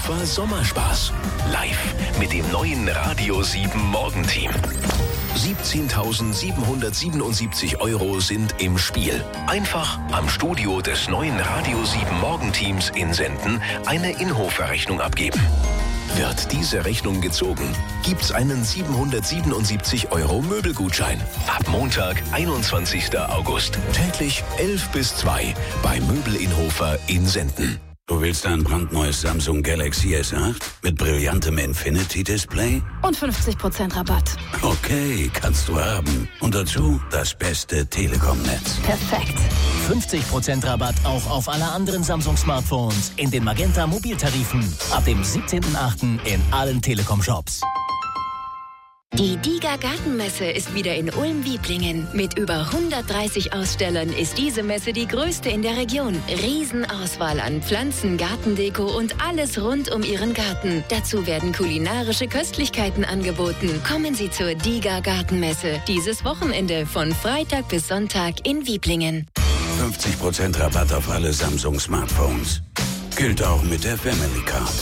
Hannover Sommerspaß. Live mit dem neuen Radio 7 Morgenteam. 17.777 € sind im Spiel. Einfach am Studio des neuen Radio 7 Morgenteams in Senden eine Inhofer-Rechnung abgeben. Wird diese Rechnung gezogen, gibt's einen 777 € Möbelgutschein. Ab Montag, 21. August. Täglich 11 bis 2 bei Möbel Inhofer in Senden. Du willst ein brandneues Samsung Galaxy S8 mit brillantem Infinity-Display? Und 50% Rabatt. Okay, kannst du haben. Und dazu das beste Telekom-Netz. Perfekt. 50% Rabatt auch auf alle anderen Samsung-Smartphones in den Magenta Mobiltarifen. Ab dem 17.08. in allen Telekom-Shops. Die DIGA Gartenmesse ist wieder in Ulm-Wieblingen. Mit über 130 Ausstellern ist diese Messe die größte in der Region. Riesenauswahl an Pflanzen, Gartendeko und alles rund um Ihren Garten. Dazu werden kulinarische Köstlichkeiten angeboten. Kommen Sie zur DIGA Gartenmesse. Dieses Wochenende von Freitag bis Sonntag in Wieblingen. 50% Rabatt auf alle Samsung Smartphones. Gilt auch mit der Family Card.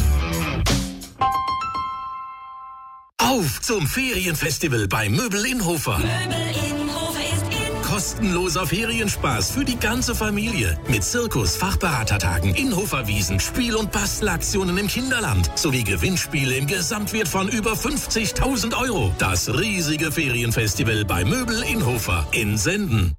Auf zum Ferienfestival bei Möbel Inhofer. Möbel Inhofer ist in. Kostenloser Ferienspaß für die ganze Familie. Mit Zirkus, Fachberatertagen, Inhoferwiesen, Spiel- und Bastelaktionen im Kinderland sowie Gewinnspiele im Gesamtwert von über 50.000 €. Das riesige Ferienfestival bei Möbel Inhofer in Senden.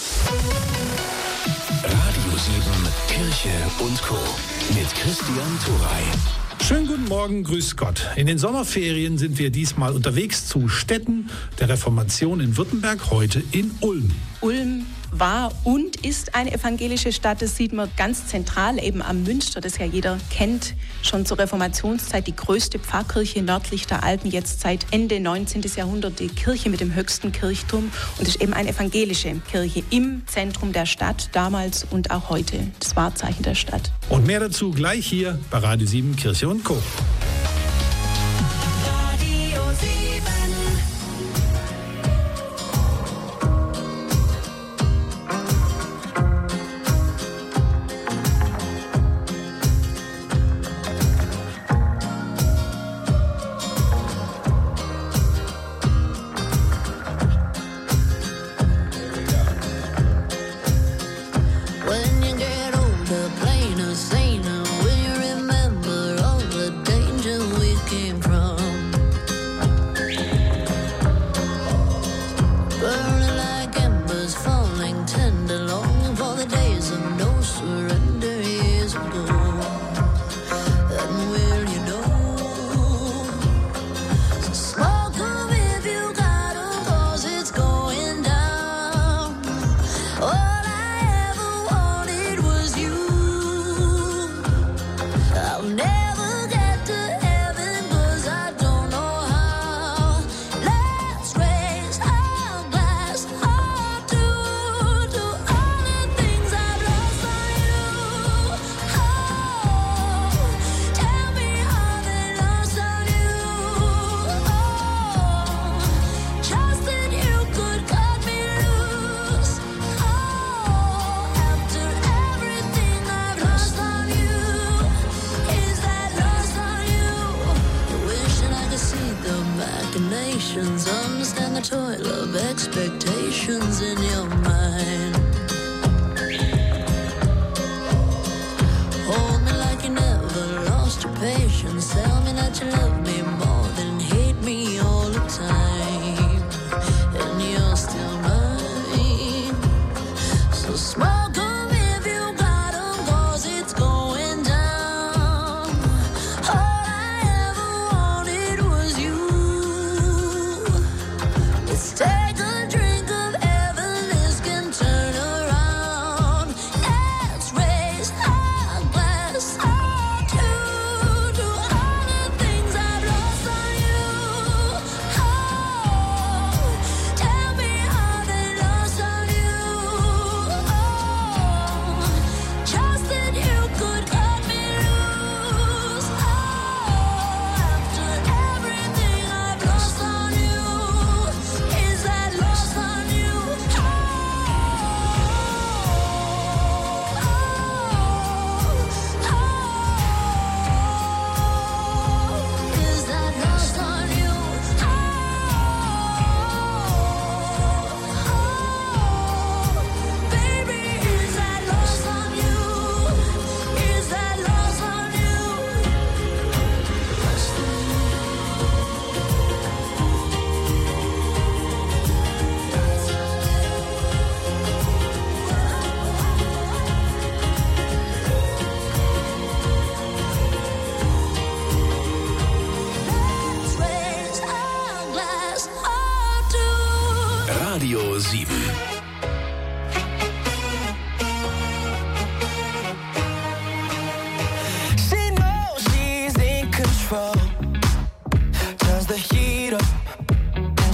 Radio 7 Kirche und Co. mit Christian Thuray. Schönen guten Morgen, grüß Gott. In den Sommerferien sind wir diesmal unterwegs zu Stätten der Reformation in Württemberg, heute in Ulm. Ulm war und ist eine evangelische Stadt. Das sieht man ganz zentral eben am Münster, das ja jeder kennt. Schon zur Reformationszeit die größte Pfarrkirche nördlich der Alpen, jetzt seit Ende 19. Jahrhundert die Kirche mit dem höchsten Kirchturm. Und es ist eben eine evangelische Kirche im Zentrum der Stadt, damals und auch heute. Das Wahrzeichen der Stadt. Und mehr dazu gleich hier bei Radio 7 Kirche und Co. Radio 7. When you get older, plainer, saner, will you remember all the danger we came from? Burning like embers, falling tender, longing for the days of no surrender years ago. And will you know? So smoke 'em if you got 'em, 'cause it's going down. All I ever wanted was you. I'll never get to heaven 'cause I don't know how. Let's raise our glass hard to all the things I've lost on you. Oh, tell me how they lost on you. Oh, just that you could cut me loose. Oh, after everything I've lost on you, is that lost on you? Wishing I could see the machinations, understand the toil of expectations in your mind. Hold me like you never lost your patience. Tell me that you love me more than hate me all the time. And you're still mine. So smoke 'em if you got 'em, 'cause it's going down. All I ever wanted was you. Let's take a drink of heaven, this can turn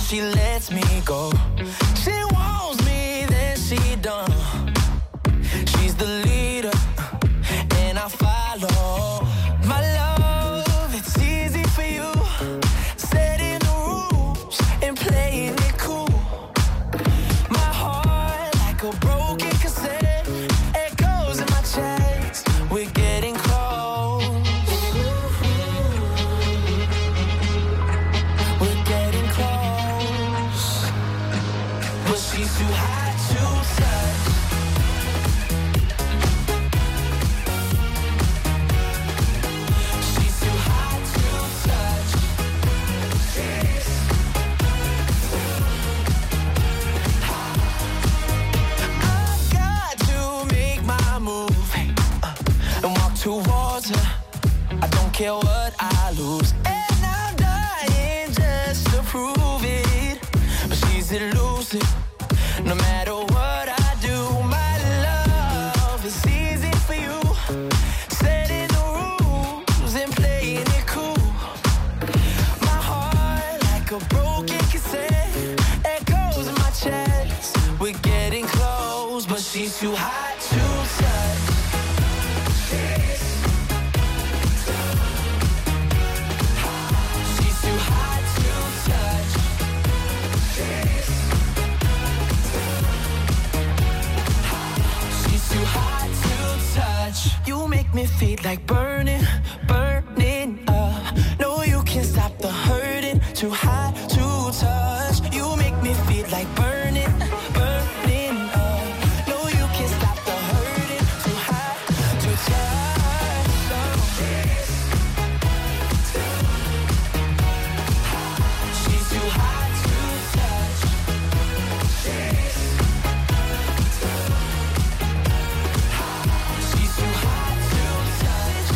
she lets me go. She wants me, then she done. She's the leader, and I follow. My love, it's easy for you. Setting the rules and playing it cool. My heart like a broken cassette. Echoes in my chest. We're getting close. We're getting close. But she's too hot to touch. She's too hot to touch. I've got to make my move and walk towards her. I don't care what I lose, and I'm dying just to prove it. But she's elusive, no matter what I do. My love is easy for you, setting the rules and playing it cool. My heart like a broken cassette, echoes in my chest. We're getting close, but she's too hot to touch. She's too hot to touch. She's too hot to touch. You make me feel like burning, burning up. No, you can't stop the hurting. Too hot to touch. You make me feel like burning, burning up. No, you can't stop the hurting. Too hot to touch. She's too hot to touch. She's too hot to touch.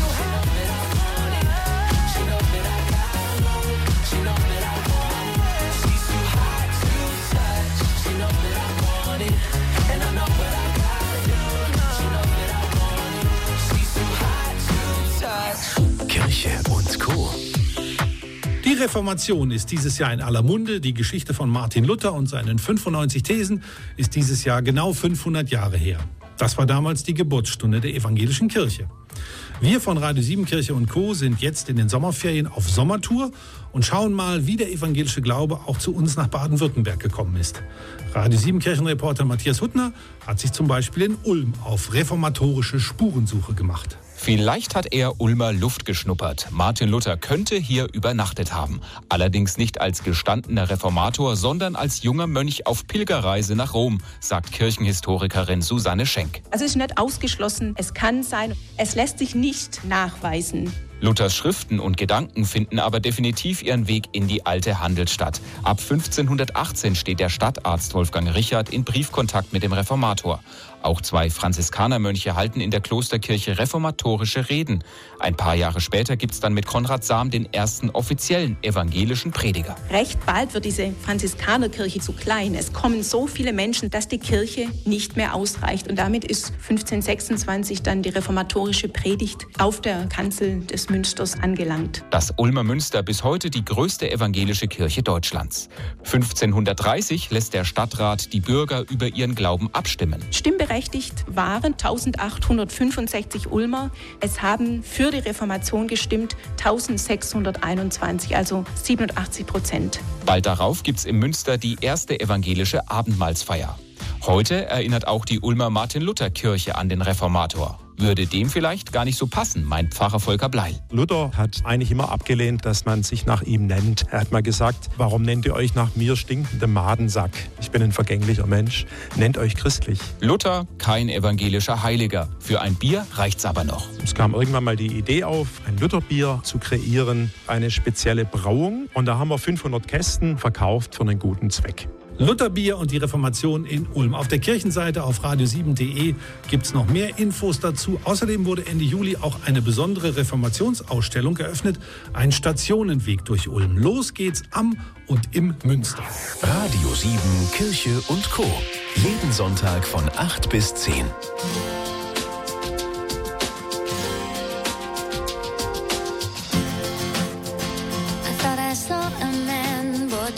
She knows that I got it. She knows that I want it. She's too hot to touch. She knows that I want it. And I know what I gotta do. She knows that I want it. She's too hot to touch. Kirche und Co. Die Reformation ist dieses Jahr in aller Munde. Die Geschichte von Martin Luther und seinen 95 Thesen ist dieses Jahr genau 500 Jahre her. Das war damals die Geburtsstunde der evangelischen Kirche. Wir von Radio 7 Kirche und Co. sind jetzt in den Sommerferien auf Sommertour und schauen mal, wie der evangelische Glaube auch zu uns nach Baden-Württemberg gekommen ist. Radio 7 Kirchenreporter Matthias Huttner hat sich zum Beispiel in Ulm auf reformatorische Spurensuche gemacht. Vielleicht hat er Ulmer Luft geschnuppert. Martin Luther könnte hier übernachtet haben. Allerdings nicht als gestandener Reformator, sondern als junger Mönch auf Pilgerreise nach Rom, sagt Kirchenhistorikerin Susanne Schenk. Also es ist nicht ausgeschlossen, es kann sein, es lässt sich nicht nachweisen. Luthers Schriften und Gedanken finden aber definitiv ihren Weg in die alte Handelsstadt. Ab 1518 steht der Stadtarzt Wolfgang Richard in Briefkontakt mit dem Reformator. Auch 2 Franziskanermönche halten in der Klosterkirche reformatorische Reden. Ein paar Jahre später gibt es dann mit Konrad Sam den ersten offiziellen evangelischen Prediger. Recht bald wird diese Franziskanerkirche zu klein. Es kommen so viele Menschen, dass die Kirche nicht mehr ausreicht. Und damit ist 1526 dann die reformatorische Predigt auf der Kanzel des Münsters angelangt. Das Ulmer Münster bis heute die größte evangelische Kirche Deutschlands. 1530 lässt der Stadtrat die Bürger über ihren Glauben abstimmen. Stimmberechtigt waren 1665 Ulmer. Es haben für die Reformation gestimmt 1621, also 87%. Bald darauf gibt's im Münster die erste evangelische Abendmahlsfeier. Heute erinnert auch die Ulmer Martin-Luther-Kirche an den Reformator. Würde dem vielleicht gar nicht so passen, meint Pfarrer Volker Bleil. Luther hat eigentlich immer abgelehnt, dass man sich nach ihm nennt. Er hat mal gesagt, warum nennt ihr euch nach mir stinkendem Madensack? Ich bin ein vergänglicher Mensch. Nennt euch christlich. Luther, kein evangelischer Heiliger. Für ein Bier reicht's aber noch. Es kam irgendwann mal die Idee auf, ein Lutherbier zu kreieren, eine spezielle Brauung. Und da haben wir 500 Kästen verkauft für einen guten Zweck. Lutherbier und die Reformation in Ulm. Auf der Kirchenseite auf radio7.de gibt es noch mehr Infos dazu. Außerdem wurde Ende Juli auch eine besondere Reformationsausstellung eröffnet. Ein Stationenweg durch Ulm. Los geht's am und im Münster. Radio 7 Kirche und Co. Jeden Sonntag von 8 bis 10.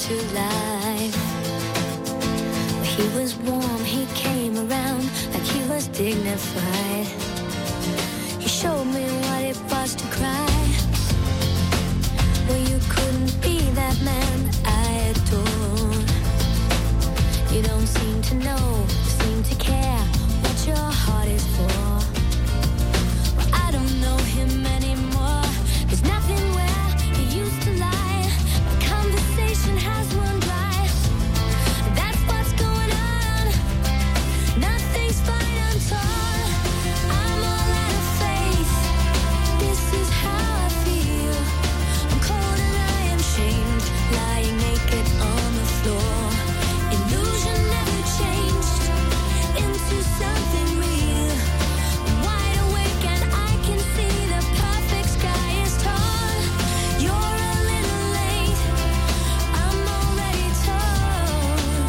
to life. He was warm, he came around like he was dignified. He showed me what it was to cry. Well, you couldn't be that man I adore. You don't seem to know, seem to care what your heart is for. Well, I don't know him anymore. There's nothing where he used to lie. The conversation has run dry. That's what's going on. Nothing's fine, I'm torn. I'm all out of faith. This is how I feel. I'm cold and I am shamed, lying naked on the floor. Illusion never changed into something real. I'm wide awake and I can see the perfect sky is torn. You're a little late, I'm already torn.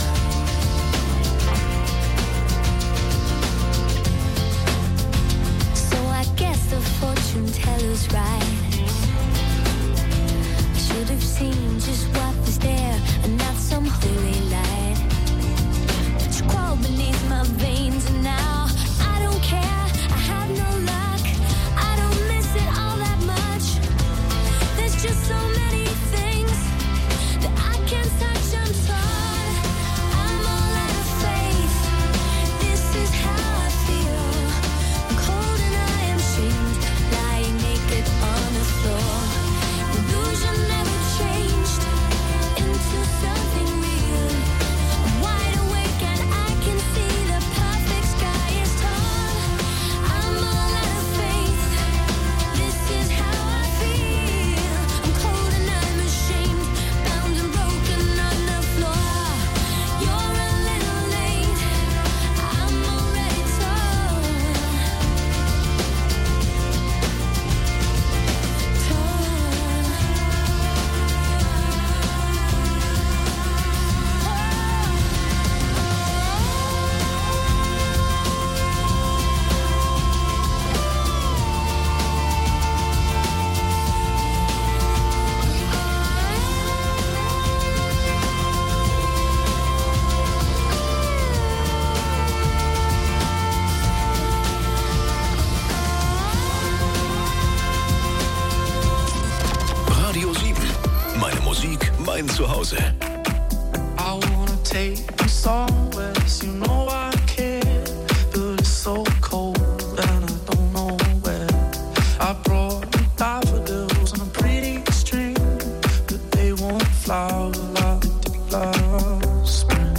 So I guess the fortune teller's right. I should have seen just what was there and not some holy light. But you crawl beneath my veins and now I don't care, I have no luck. I don't miss it all that much. There's just so many things that I can't touch, I'm torn. I'm all out of faith. This is how I feel. I'm cold and I am shamed, lying naked on the floor. Illusion never changed into something real. I'm wide awake and I can see the perfect sky is torn. I'm all out of faith. This is how I feel. I'm cold and I'm ashamed, bound and broken on the floor. You're a little late, I'm already torn. Radio 7. Meine Musik, mein Zuhause. I wanna take you somewhere, you know I care, but it's so cold and I don't know where. I brought you daffodils on a pretty string, but they won't flower like they did last spring.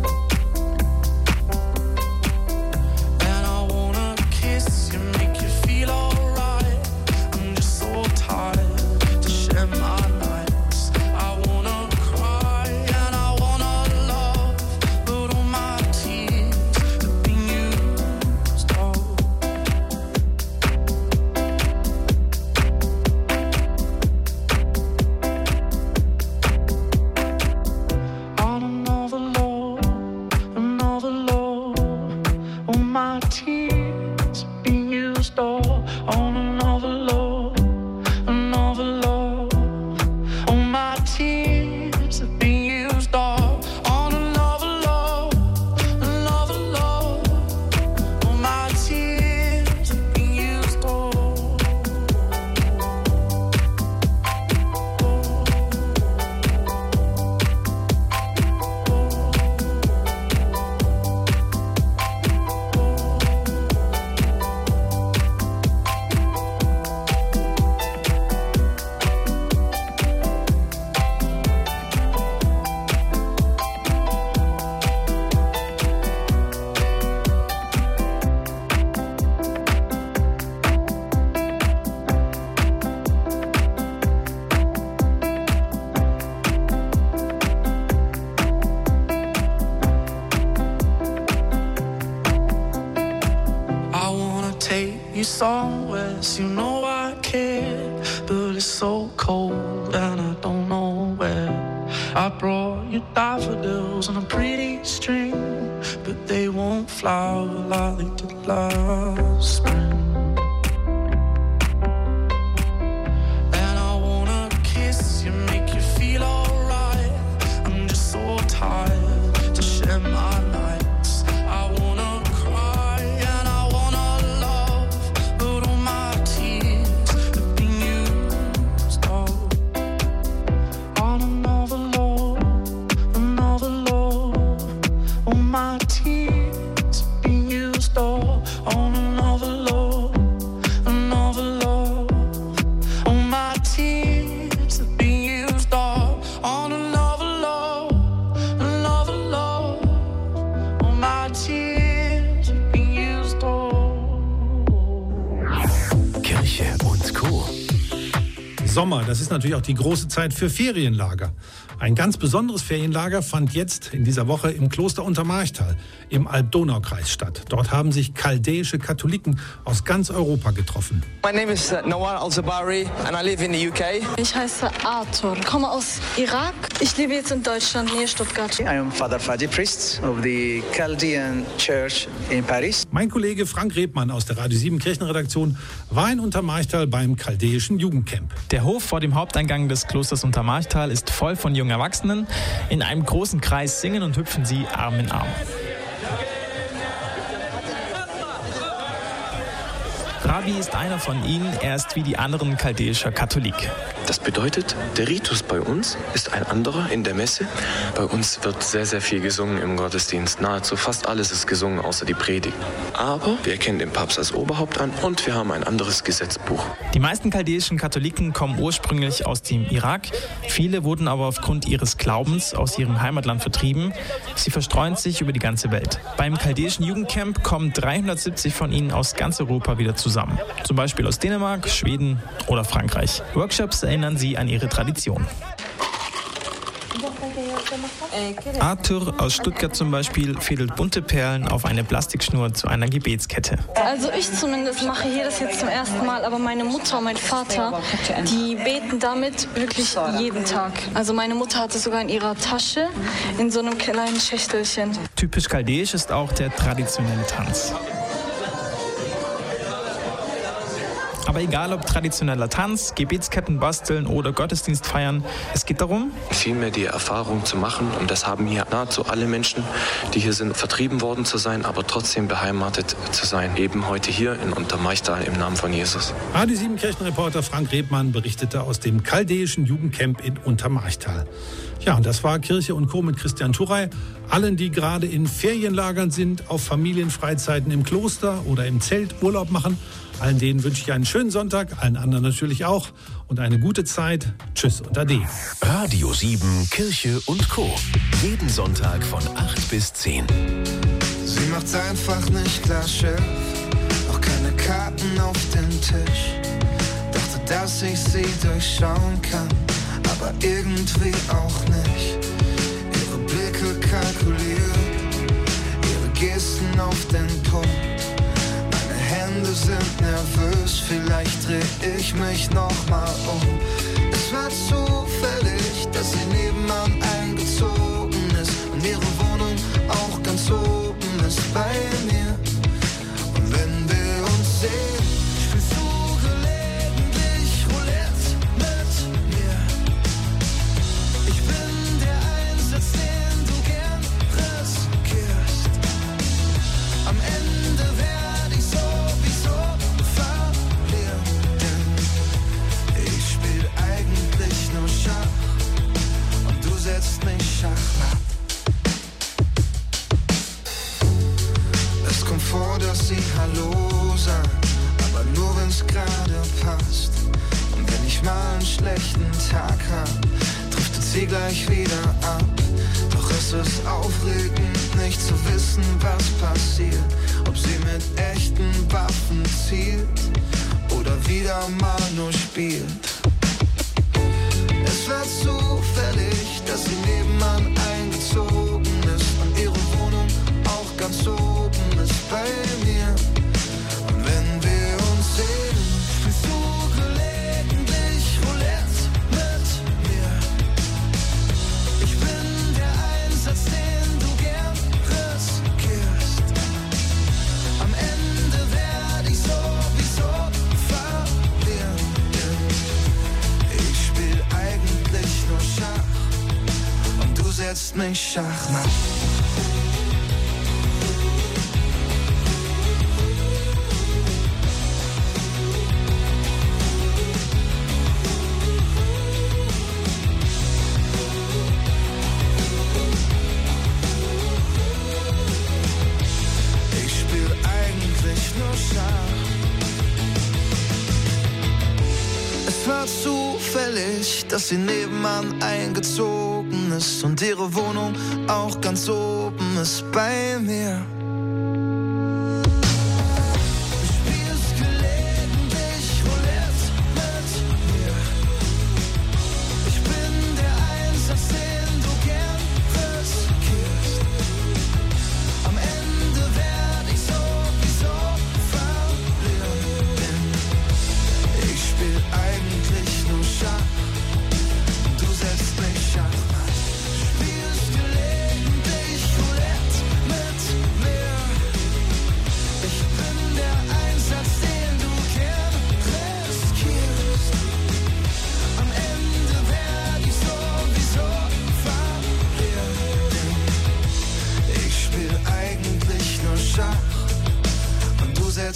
And I wanna kiss you, make you feel alright. I'm just so tired to share my nights. I wanna cry and I wanna love, but all my tears have been used up. On another love, all my tears have been used up. On another love, all my tears have been used up. On another love, all my tears have been used up. I wanna take you somewhere, you know I care, but it's so cold and I don't know where. I brought you daffodils on a pretty string, but they won't flower like they did last spring. And I wanna kiss you, make you feel alright. I'm Sommer, das ist natürlich auch die große Zeit für Ferienlager. Ein ganz besonderes Ferienlager fand jetzt in dieser Woche im Kloster Untermarchtal im Alb-Donau-Kreis statt. Dort haben sich chaldäische Katholiken aus ganz Europa getroffen. My name is Nawar Al-Zabari and I live in the UK. Ich heiße Arthur, komme aus Irak. Ich lebe jetzt in Deutschland, nähe Stuttgart. I am Father Fadi, priest of the Chaldean Church in Paris. Mein Kollege Frank Rebmann aus der Radio 7 Kirchenredaktion war in Untermarchtal beim chaldäischen Jugendcamp. Der Hof vor dem Haupteingang des Klosters Untermarchtal ist voll von jungen Erwachsenen. In einem großen Kreis singen und hüpfen sie Arm in Arm. Rabi ist einer von ihnen, er ist wie die anderen chaldäischer Katholik. Das bedeutet, der Ritus bei uns ist ein anderer in der Messe. Bei uns wird sehr, sehr viel gesungen im Gottesdienst. Nahezu fast alles ist gesungen, außer die Predigt. Aber wir erkennen den Papst als Oberhaupt an und wir haben ein anderes Gesetzbuch. Die meisten chaldäischen Katholiken kommen ursprünglich aus dem Irak. Viele wurden aber aufgrund ihres Glaubens aus ihrem Heimatland vertrieben. Sie verstreuen sich über die ganze Welt. Beim chaldäischen Jugendcamp kommen 370 von ihnen aus ganz Europa wieder zusammen. Zum Beispiel aus Dänemark, Schweden oder Frankreich. Workshops erinnern sie an ihre Tradition. Arthur aus Stuttgart zum Beispiel fädelt bunte Perlen auf eine Plastikschnur zu einer Gebetskette. Also ich zumindest mache hier das jetzt zum ersten Mal, aber meine Mutter und mein Vater, die beten damit wirklich jeden Tag. Also meine Mutter hat es sogar in ihrer Tasche, in so einem kleinen Schächtelchen. Typisch chaldäisch ist auch der traditionelle Tanz. Aber egal ob traditioneller Tanz, Gebetsketten basteln oder Gottesdienst feiern, es geht darum, vielmehr die Erfahrung zu machen, und das haben hier nahezu alle Menschen, die hier sind, vertrieben worden zu sein, aber trotzdem beheimatet zu sein. Eben heute hier in Untermarchtal im Namen von Jesus. Radio 7 Kirchenreporter Frank Rebmann berichtete aus dem chaldäischen Jugendcamp in Untermarchtal. Ja, und das war Kirche und Co. mit Christian Turey. Allen, die gerade in Ferienlagern sind, auf Familienfreizeiten im Kloster oder im Zelt Urlaub machen, allen denen wünsche ich einen schönen Sonntag, allen anderen natürlich auch und eine gute Zeit. Tschüss und Ade. Radio 7 Kirche und Co. Jeden Sonntag von 8 bis 10. Sie macht's einfach nicht klar, Chef. Auch keine Karten auf dem Tisch. Dachte, dass ich sie durchschauen kann, aber irgendwie auch nicht. Ihre Blicke kalkulieren, ihre Gesten auf den Punkt. Meine Hände sind nervös, vielleicht dreh ich mich nochmal um. Es war zufällig, dass sie nebenan eingezogen ist und ihre Wohnung auch ganz oben ist bei mir. Und wenn wir uns sehen, spielst du gelegentlich Roulette mit mir. Ich bin der Einsatz, den du gern riskierst. Am Ende werde ich sowieso verlieren, denn ich spiel eigentlich nur Schach und du setzt mich schachmatt. Es kommt vor, dass sie Hallo sagt, aber nur wenn's gerade passt. Und wenn ich mal einen schlechten Tag hab, driftet sie gleich wieder ab. Doch es ist aufregend, nicht zu wissen, was passiert. Ob sie mit echten Waffen zielt oder wieder mal nur spielt. Es war zufällig, dass sie nebenan eingezogen ist und ihre Wohnung auch ganz oben ist bei mir. Und wenn wir uns sehen, spielst du gelegentlich Roulette mit mir. Ich bin der Einsatz, den du gern riskierst. Am Ende werde ich sowieso verlieren, denn ich spiel eigentlich nur Schach und du setzt mich schachmatt. Es war zufällig, dass sie nebenan eingezogen ist und ihre Wohnung auch ganz oben ist bei mir. Du spielst gelegentlich Roulette mit mir.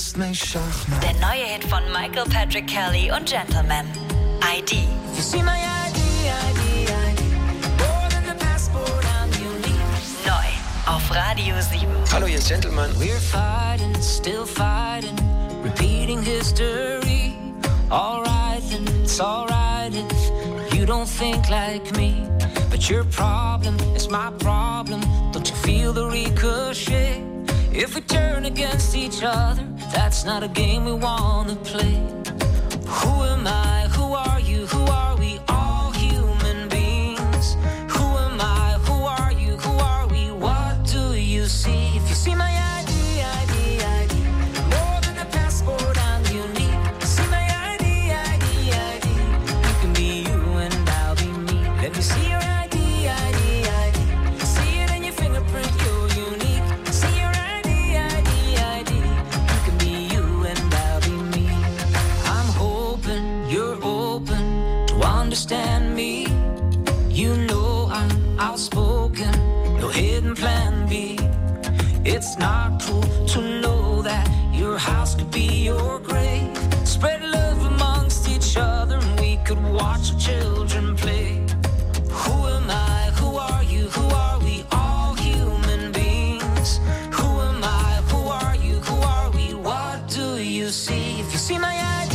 spielst nicht Schach, ne? Der neue Hit von Michael Patrick Kelly und Gentleman. ID. You see my ID. More than the passport, I'm unique. Neu auf Radio 7. Hallo, hier ist Gentleman. We're fighting, still fighting, repeating history. Alright, then it's alright if you don't think like me. But your problem is my problem. Don't you feel the ricochet? If we turn against each other, that's not a game we wanna play. Who am I? Who are you? Who are we? All human beings. Who am I? Who are you? Who are we? What do you see? If you see my ID. More than a passport, I'm unique. See my ID. You can be you and I'll be me. Let me see your ID. See it in your fingerprint, you're unique. See your ID. You can be you and I'll be me. I'm hoping you're open to understand me. You know I'm outspoken, no hidden plan B. It's not cool to know that your house could be your grave. Spread love amongst each other and we could watch our children play. Who am I? Who are you? Who are we? All human beings. Who am I? Who are you? Who are we? What do you see? If you see my ID.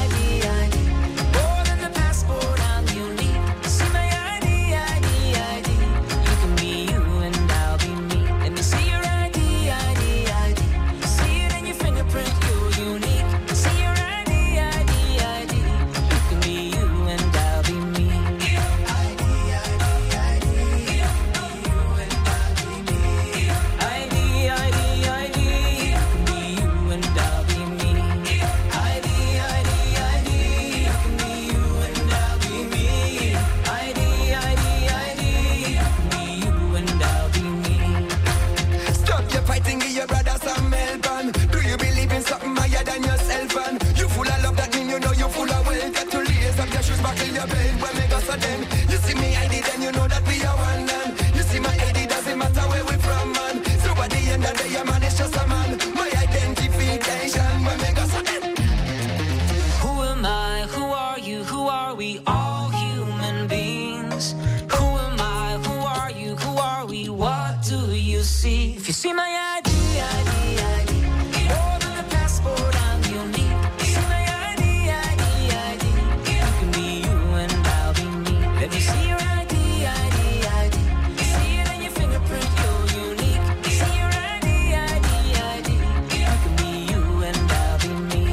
More than the passport, I'm unique. See my ID. You can be you and I'll be me. Let me see your ID. See it in your fingerprint, you're unique. See your ID. You can be you and I'll be me. Stop your fighting, give your brother some help. And do you believe in something higher than yourself? And you full of love, that mean you know you full of wealth. Get to lace up your shoes, buckle your belt. When me go so then you see me ID, then you know that we are one. And you see my ID, doesn't matter where we from, man. So at the end of the day, a man is just a man. My identification, when me go so then. Who am I? Who are you? Who are we? All human beings. Who am I? Who are you? Who are we? What do you see? If you see my ID. More than a passport, I'm unique. See my ID. You can be you and I'll be me. Let me see your ID. See it in your fingerprint, you're unique. See your ID. You can be you and I'll be me.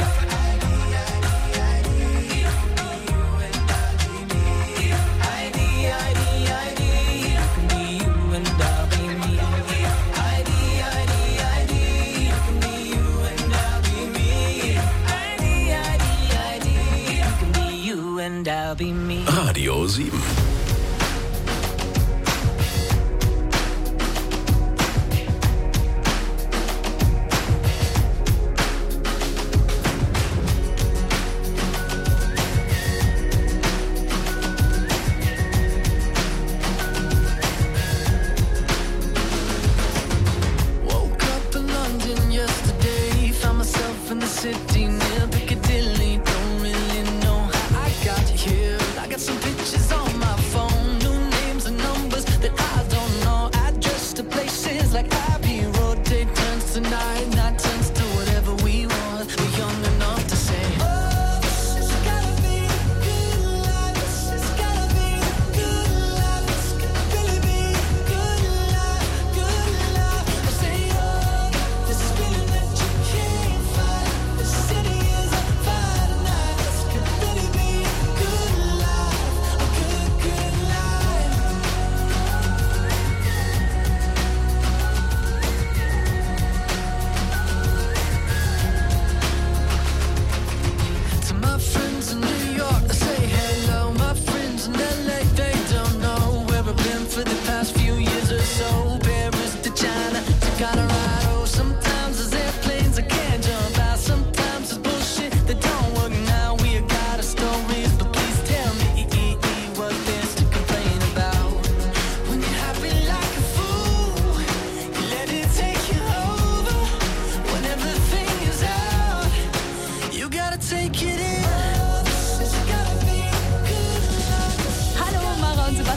Be me. Radio 7. Woke up in London yesterday, found myself in the city near Piccadilly. Don't really know how I got here. I got some pictures on my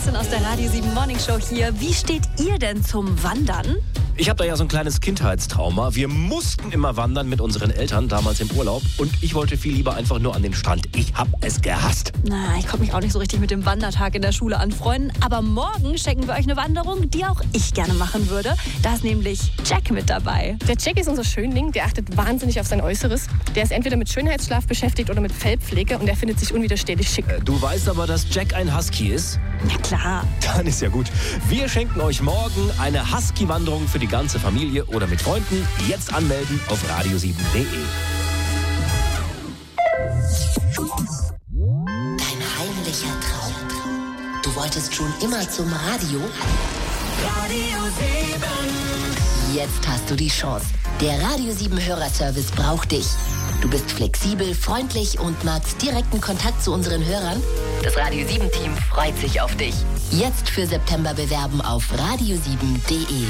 Kerstin aus der Radio 7 Morning Show hier. Wie steht ihr denn zum Wandern? Ich habe da ja so ein kleines Kindheitstrauma. Wir mussten immer wandern mit unseren Eltern, damals im Urlaub. Und ich wollte viel lieber einfach nur an den Strand. Ich habe es gehasst. Na, ich konnte mich auch nicht so richtig mit dem Wandertag in der Schule anfreunden. Aber morgen schenken wir euch eine Wanderung, die auch ich gerne machen würde. Da ist nämlich Jack mit dabei. Der Jack ist unser Schönling. Der achtet wahnsinnig auf sein Äußeres. Der ist entweder mit Schönheitsschlaf beschäftigt oder mit Fellpflege. Und der findet sich unwiderstehlich schick. Du weißt aber, dass Jack ein Husky ist? Ja, klar. Dann ist ja gut. Wir schenken euch morgen eine Husky-Wanderung für die ganze Familie oder mit Freunden. Jetzt anmelden auf radio7.de. Dein heimlicher Traum. Du wolltest schon immer zum Radio? Radio 7. Jetzt hast du die Chance. Der Radio 7 Hörerservice braucht dich. Du bist flexibel, freundlich und magst direkten Kontakt zu unseren Hörern? Das Radio 7 Team freut sich auf dich. Jetzt für September bewerben auf radio7.de.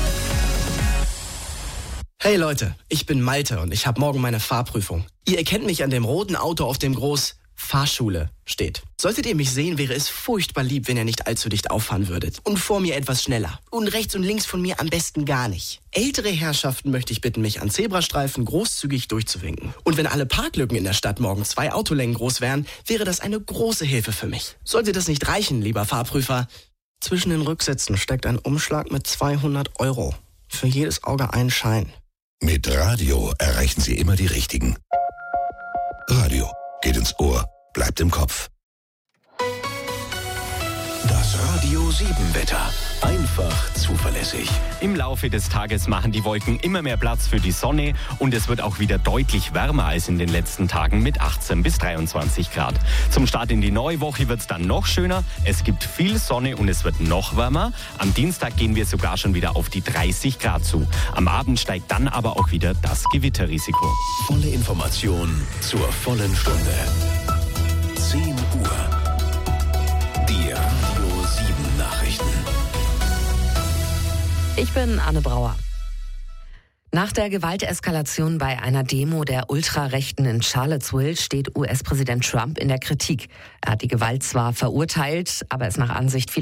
Hey Leute, ich bin Malte und ich habe morgen meine Fahrprüfung. Ihr erkennt mich an dem roten Auto, auf dem groß Fahrschule steht. Solltet ihr mich sehen, wäre es furchtbar lieb, wenn ihr nicht allzu dicht auffahren würdet. Und vor mir etwas schneller. Und rechts und links von mir am besten gar nicht. Ältere Herrschaften möchte ich bitten, mich an Zebrastreifen großzügig durchzuwinken. Und wenn alle Parklücken in der Stadt morgen 2 Autolängen groß wären, wäre das eine große Hilfe für mich. Sollte das nicht reichen, lieber Fahrprüfer? Zwischen den Rücksitzen steckt ein Umschlag mit 200 €. Für jedes Auge ein Schein. Mit Radio erreichen Sie immer die Richtigen. Radio geht ins Ohr, bleibt im Kopf. Das Radio 7 Wetter. Einfach zuverlässig. Im Laufe des Tages machen die Wolken immer mehr Platz für die Sonne und es wird auch wieder deutlich wärmer als in den letzten Tagen mit 18 bis 23 Grad. Zum Start in die neue Woche wird es dann noch schöner. Es gibt viel Sonne und es wird noch wärmer. Am Dienstag gehen wir sogar schon wieder auf die 30 Grad zu. Am Abend steigt dann aber auch wieder das Gewitterrisiko. Volle Information zur vollen Stunde. 10 Uhr. Die Radio 7 Nachrichten. Ich bin Anne Brauer. Nach der Gewalteskalation bei einer Demo der Ultrarechten in Charlottesville steht US-Präsident Trump in der Kritik. Er hat die Gewalt zwar verurteilt, aber es nach Ansicht vieler